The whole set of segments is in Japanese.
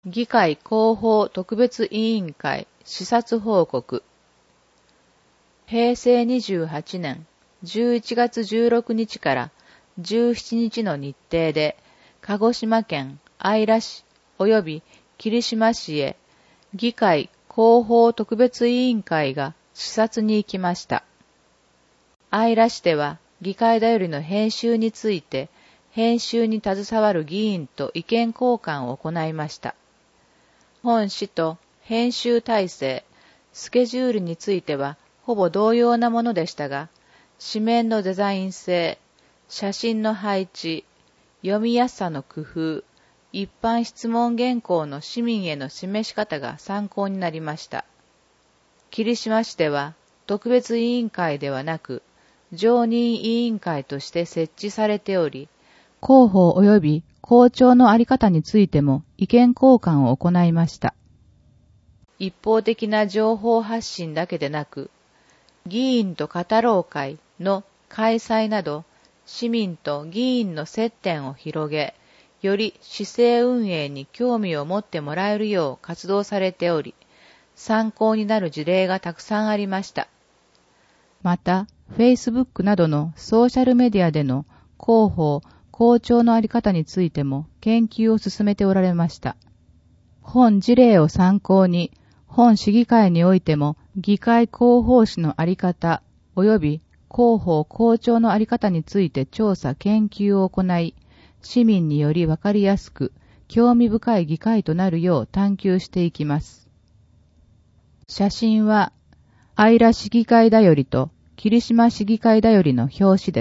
議会広報特別委員会視察報告。平成28年11月16日から17日の日程で、鹿児島県姶良市及び霧島市へ議会広報特別委員会が視察に行きました。姶良市では議会だよりの編集について、編集に携わる議員と意見交換を行いました。本市と編集体制、スケジュールについてはほぼ同様なものでしたが、紙面のデザイン性、写真の配置、読みやすさの工夫、一般質問原稿の市民への示し方が参考になりました。霧島市では特別委員会ではなく、常任委員会として設置されており、広報及び校長の在り方についても意見交換を行いました。一方的な情報発信だけでなく、議員と語ろう会の開催など、市民と議員の接点を広げ、より市政運営に興味を持ってもらえるよう活動されており、参考になる事例がたくさんありました。また、Facebook などのソーシャルメディアでの広報、校長の在り方についても研究を進めておられました。本事例を参考に、本市議会においても議会広報誌の在り方及び広報校長の在り方について調査研究を行い、市民によりわかりやすく興味深い議会となるよう探求していきます。写真は姶良市議会だよりと霧島市議会だよりの表紙です。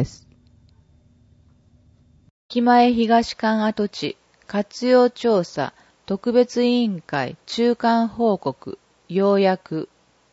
駅前東館跡地活用調査特別委員会中間報告要約。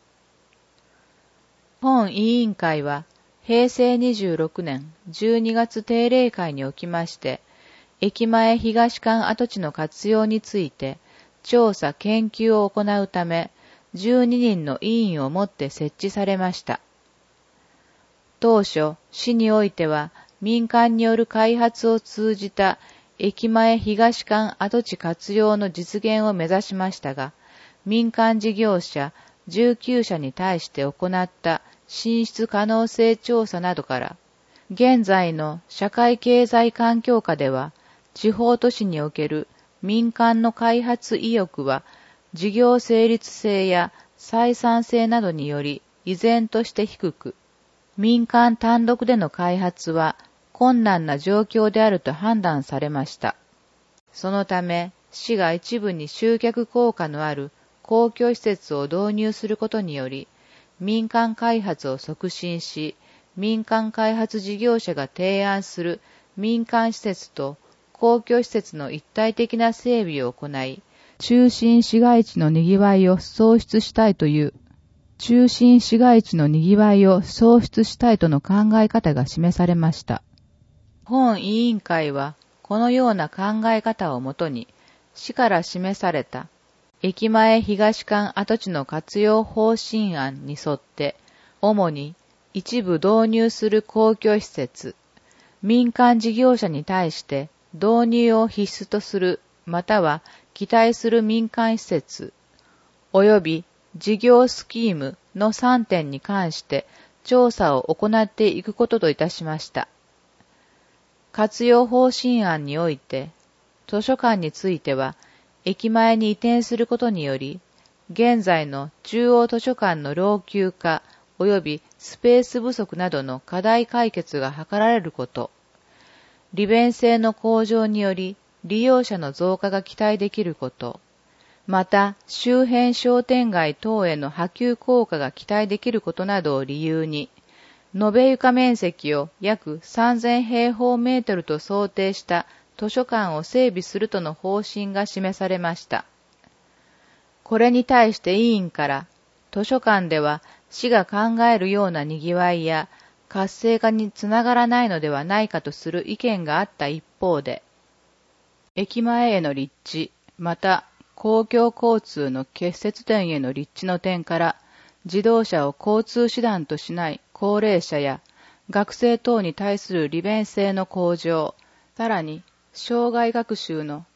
本委員会は平成26年12月定例会におきまして、駅前東館跡地の活用について調査研究を行うため、12人の委員をもって設置されました。当初、市においては民間による開発を通じた駅前東館跡地活用の実現を目指しましたが、民間事業者19社に対して行った進出可能性調査などから、現在の社会経済環境下では、地方都市における民間の開発意欲は、事業成立性や採算性などにより依然として低く、民間単独での開発は困難な状況であると判断されました。そのため、市が一部に集客効果のある公共施設を導入することにより、民間開発を促進し、民間開発事業者が提案する民間施設と公共施設の一体的な整備を行い、中心市街地の賑わいを創出したいという、中心市街地の賑わいを創出したいとの考え方が示されました。本委員会は、このような考え方をもとに、市から示された、駅前東館跡地の活用方針案に沿って、主に一部導入する公共施設、民間事業者に対して導入を必須とする、または期待する民間施設、及び事業スキームの3点に関して調査を行っていくことといたしました。活用方針案において、図書館については、駅前に移転することにより、現在の中央図書館の老朽化及びスペース不足などの課題解決が図られること、利便性の向上により利用者の増加が期待できること、また周辺商店街等への波及効果が期待できることなどを理由に、延べ床面積を約3000平方メートルと想定した図書館を整備するとの方針が示されました。これに対して委員から、図書館では市が考えるような賑わいや活性化につながらないのではないかとする意見があった一方で、駅前への立地、また公共交通の結節点への立地の点から、自動車を交通手段としない高齢者や学生等に対する利便性の向上、さらに障害学習の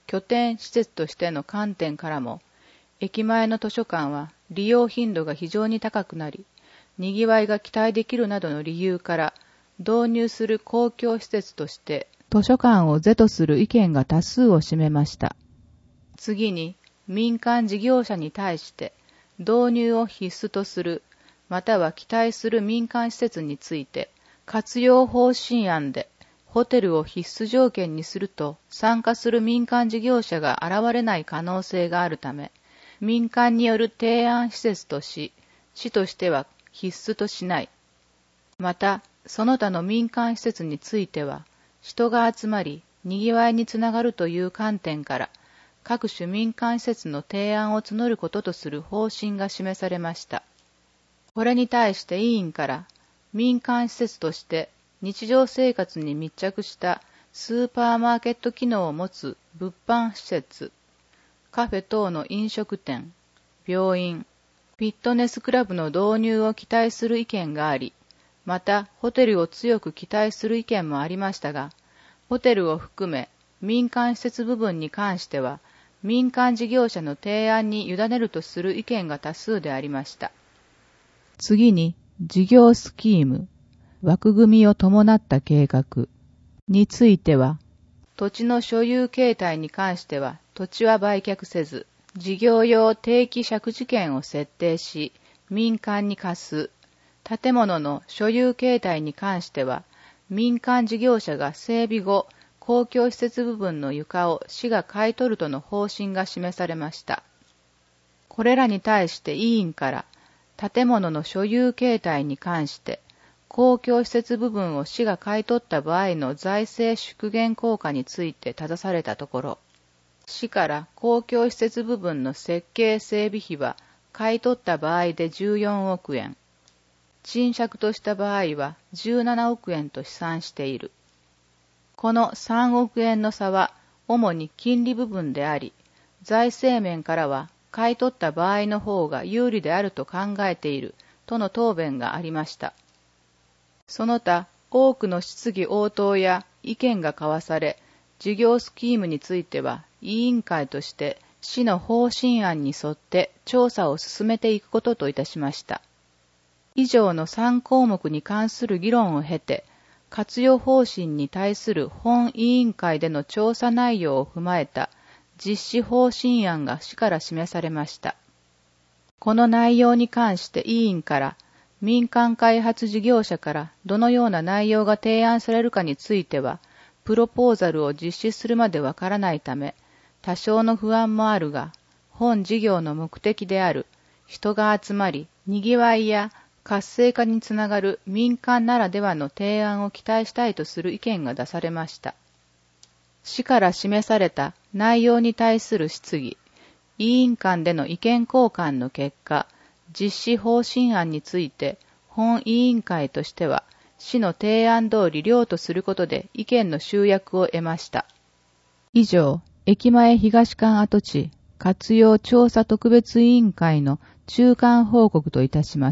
拠点施設としての観点からも、駅前の図書館は利用頻度が非常に高くなり、賑わいが期待できるなどの理由から、導入する公共施設として図書館を是とする意見が多数を占めました。次に、民間事業者に対して導入を必須とする、または期待する民間施設について、活用方針案でホテルを必須条件にすると参加する民間事業者が現れない可能性があるため、民間による提案施設とし、市としては必須としない。また、その他の民間施設については、人が集まり、賑わいにつながるという観点から、各種民間施設の提案を募ることとする方針が示されました。これに対して委員から、民間施設として日常生活に密着したスーパーマーケット機能を持つ物販施設、カフェ等の飲食店、病院、フィットネスクラブの導入を期待する意見があり、またホテルを強く期待する意見もありましたが、ホテルを含め民間施設部分に関しては、民間事業者の提案に委ねるとする意見が多数でありました。次に、事業スキーム、枠組みを伴った計画については、土地の所有形態に関しては土地は売却せず、事業用定期借地権を設定し、民間に貸す。建物の所有形態に関しては、民間事業者が整備後、公共施設部分の床を市が買い取るとの方針が示されました。これらに対して委員から、建物の所有形態に関して、公共施設部分を市が買い取った場合の財政縮減効果について正されたところ、市から公共施設部分の設計整備費は買い取った場合で14億円、賃借とした場合は17億円と試算している。この3億円の差は主に金利部分であり、財政面からは買い取った場合の方が有利であると考えているとの答弁がありました。その他、多くの質疑応答や意見が交わされ、事業スキームについては委員会として市の方針案に沿って調査を進めていくことといたしました。以上の3項目に関する議論を経て、活用方針に対する本委員会での調査内容を踏まえた実施方針案が市から示されました。この内容に関して委員から民間開発事業者からどのような内容が提案されるかについては、プロポーザルを実施するまでわからないため、多少の不安もあるが、本事業の目的である人が集まり、賑わいや活性化につながる民間ならではの提案を期待したいとする意見が出されました。市から示された内容に対する質疑、委員間での意見交換の結果、実施方針案について本委員会としては市の提案通り了とすることで意見の集約を得ました。以上、駅前東館跡地活用調査特別委員会の中間報告といたします。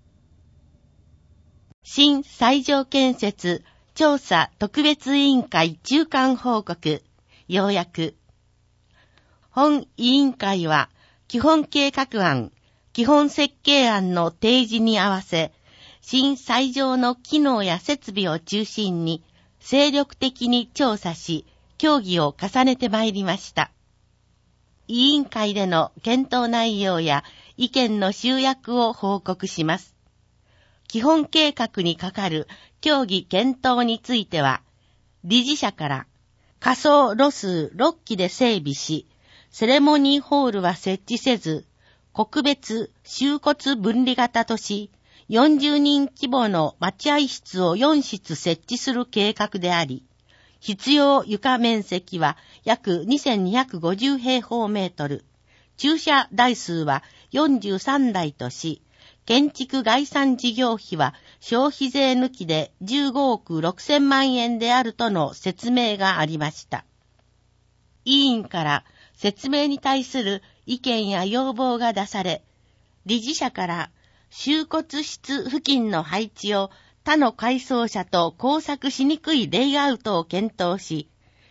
新西条建設調査特別委員会中間報告、要約。本委員会は基本計画案、基本設計案の提示に合わせ、新西条の機能や設備を中心に精力的に調査し、協議を重ねてまいりました。委員会での検討内容や意見の集約を報告します。基本計画にかかる協議検討については、理事者から仮想路数6基で整備し、セレモニーホールは設置せず、国別収骨分離型とし、40人規模の待合室を4室設置する計画であり、必要床面積は約2250平方メートル、駐車台数は43台とし、建築概算事業費は消費税抜きで15億6000万円であるとの説明がありました。委員から説明に対する意見や要望が出され、理事者から収骨室付近の配置を他の改装者と交錯しにくいレイアウトを検討し、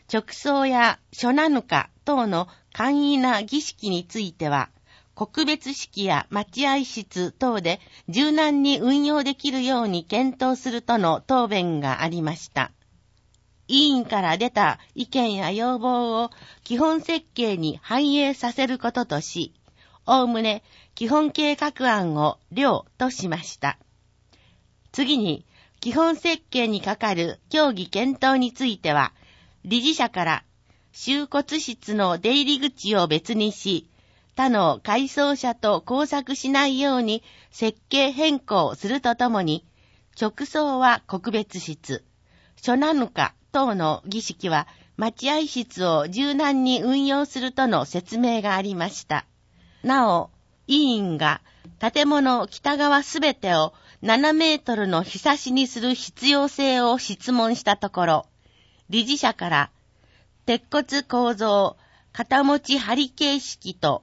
直葬や初七日等の簡易な儀式については、告別式や待合室等で柔軟に運用できるように検討するとの答弁がありました。委員から出た意見や要望を基本設計に反映させることとし、おおむね基本計画案を了としました。次に、基本設計にかかる協議検討については、理事者から収骨室の出入り口を別にし、他の改装者と交錯しないように設計変更するとともに、直葬は告別室、初七日等の儀式は待合室を柔軟に運用するとの説明がありました。なお、委員が建物北側すべてを7メートルのひさしにする必要性を質問したところ、理事者から、鉄骨構造、片持ち梁形式と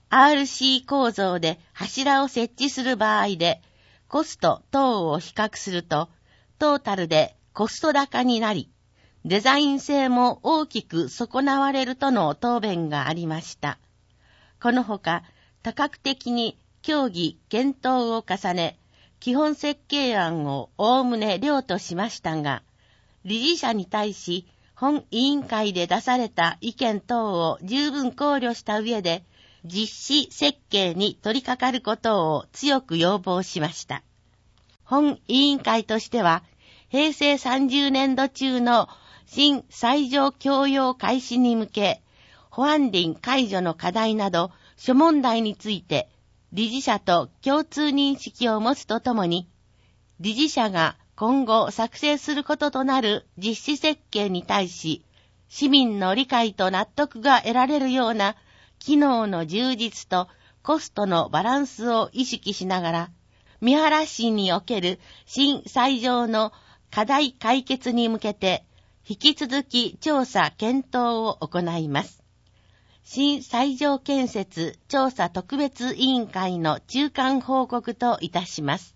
RC 構造で柱を設置する場合で、コスト等を比較すると、トータルでコスト高になり、デザイン性も大きく損なわれるとの答弁がありました。このほか、多角的に協議、検討を重ね、基本設計案をおおむね了としましたが、理事者に対し、本委員会で出された意見等を十分考慮した上で、実施設計に取り掛かることを強く要望しました。本委員会としては、平成30年度中の新最上供用開始に向け、保安林解除の課題など諸問題について理事者と共通認識を持つとともに、理事者が今後作成することとなる実施設計に対し、市民の理解と納得が得られるような機能の充実とコストのバランスを意識しながら、三原市における新最上の課題解決に向けて、引き続き調査検討を行います。新最上建設調査特別委員会の中間報告といたします。